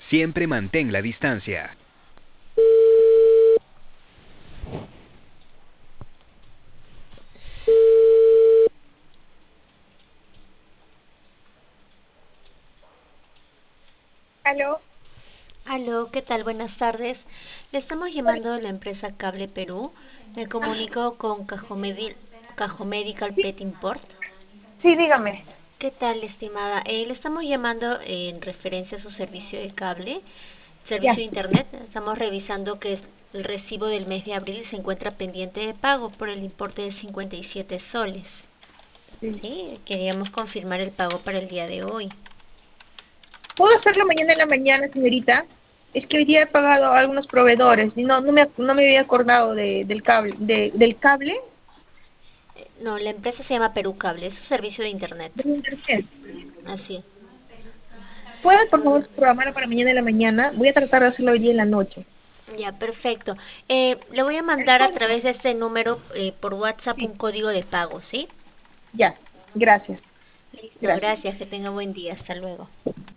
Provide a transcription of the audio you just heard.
Siempre mantén la distancia. Aló. Aló, ¿qué tal? Buenas tardes. Le estamos llamando de la empresa Cable Perú. Me comunico con Cajomedical Sí, Pet Import. sí, dígame. ¿Qué tal, estimada? Le estamos llamando en referencia a su servicio de cable, servicio Ya. de internet. Estamos revisando que el recibo del mes de abril se encuentra pendiente de pago por el importe de 57 soles. Sí. Sí, queríamos confirmar el pago para el día de hoy. ¿Puedo hacerlo mañana en la mañana, señorita? Es que hoy día he pagado a algunos proveedores y no me había acordado del cable, del cable No, la empresa se llama Perú Cable, es un servicio de internet. de internet. Así es. ¿Puede, por favor, programar para mañana en la mañana? Voy a tratar de hacerlo hoy día en la noche. Ya, perfecto. Le voy a El mandar a código. través de este número por WhatsApp Sí, un código de pago, ¿sí? ya. Gracias. Listo, Gracias. gracias. Que tenga buen día. Hasta luego.